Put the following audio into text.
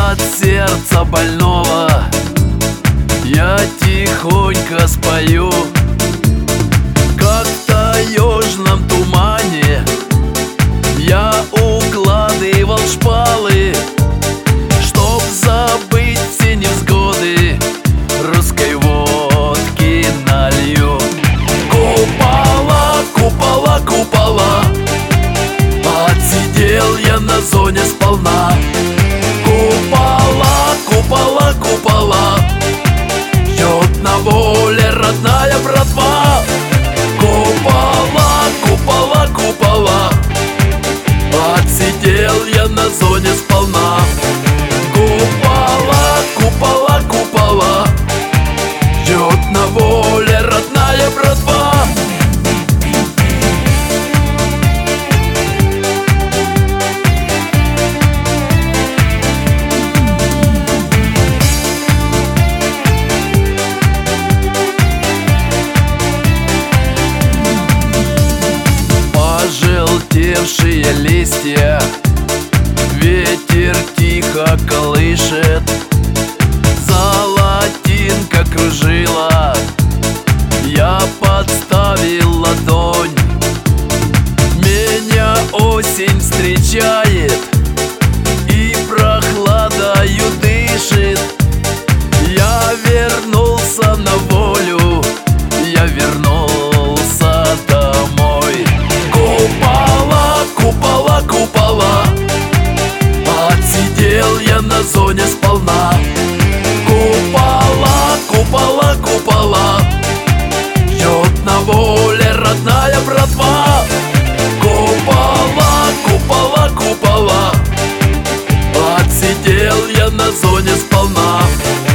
от сердца больного я тихонько спою. Как в таежном тумане я укладывал шпалы, чтоб забыть все невзгоды, русской водки налью. Купола, купола, купола, отсидел я на зоне сполна. Купола, купола, купола, ждет на воле родная братва. Купола, купола, купола, отсидел я на зоне сполна. Купола, купола, купола, ждет на воле родная братва. Пожелтевшие листья ветер тихо колышет, золотинка кружила, я подставил ладонь. Меня осень встречает и прохладою дышит. Я вернулся на волю, я вернулся домой. Купола, купола, купола, отсидел я на зоне сполна. Купола, купола, купола, ждет на воле родная братва. Купола, купола, купола, отсидел я на зоне сполна.